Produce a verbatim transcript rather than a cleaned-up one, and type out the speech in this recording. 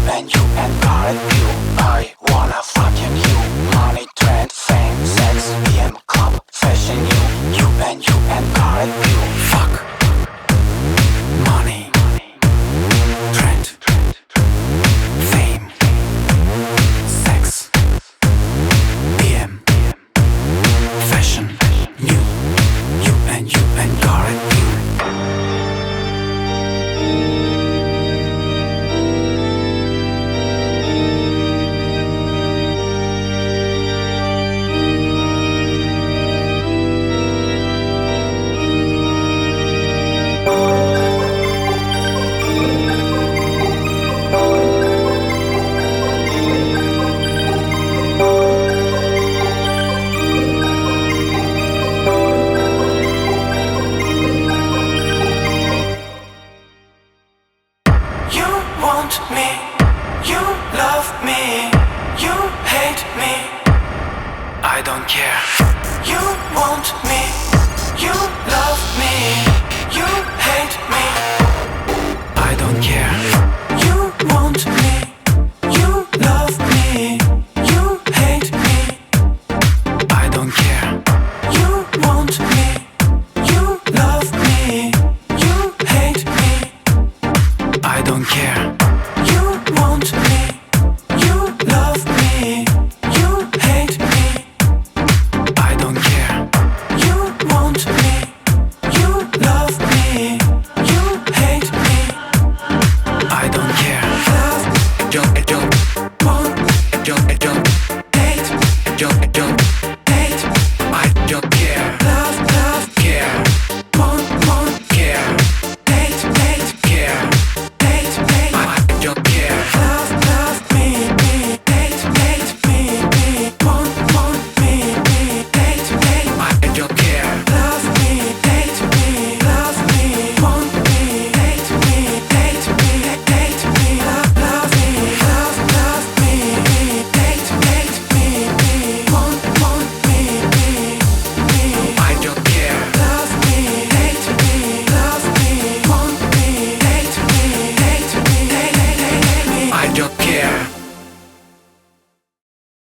and you and garlic you. I wanna fucking you. Money, trend, fame, sex, B M, club, fashion you. You and you and garlic you. Fuck. Money, trend, fame, sex, B M, fashion, new. You and you and garlic you. Me, you love me, you hate me, I don't care.